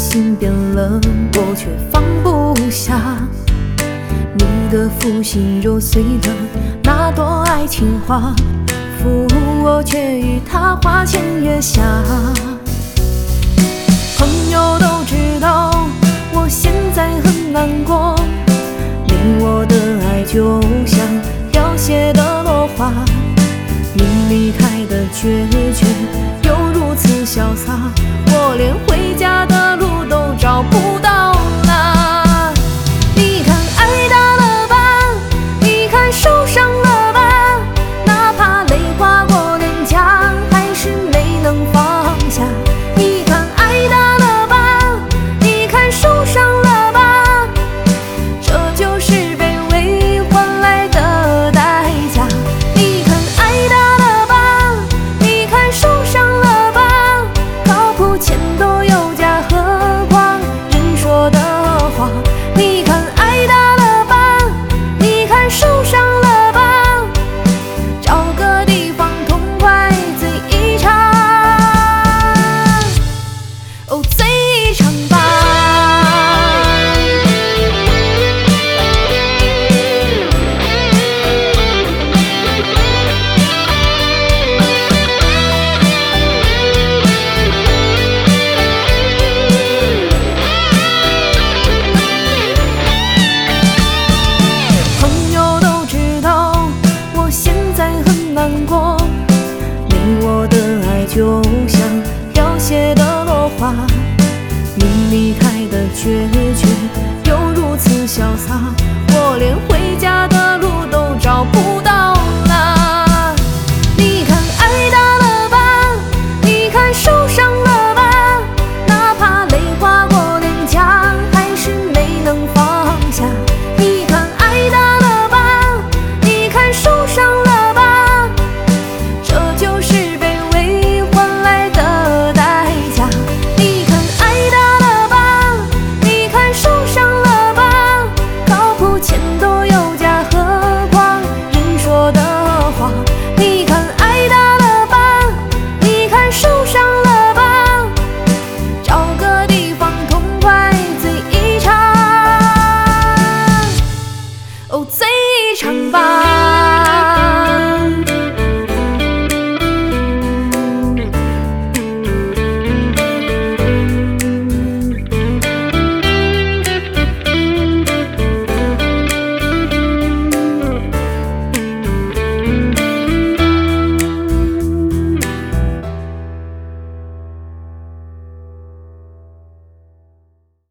心变了，我却放不下。你的负心揉碎了那朵爱情花，负我却与他花前月下。朋友都知道我现在很难过，你我的爱就像凋谢的落花，你离开的决绝又如此潇洒，我连回家的路都找不到啦。你看爱大了吧，你看受伤了吧，哪怕泪划过脸颊，还是没能放下。你看爱大了吧，你看受伤了吧，这就是卑微换来的代价。你看爱大了吧，你看受伤了吧，靠谱钱都有价，何况人说的话。你看爱大了吧，你看受伤了吧，找个地方痛快醉一场，哦，醉一场吧。朋友都知道我现在很难过，你我的爱就像凋谢的落花，你离开的决绝又如此潇洒，我连回家的路都找不到啦。你看爱大了吧，你看受伤了吧，哪怕泪划过脸颊，还是没能放下。你看爱大了吧，你看受伤了吧，这就是卑微换来的代价。你看爱大了吧，你看受伤了吧，靠谱钱都有价，何况人说的话。你看爱大了吧，你看受伤了吧，找个地方痛快醉一场，哦，醉一场吧。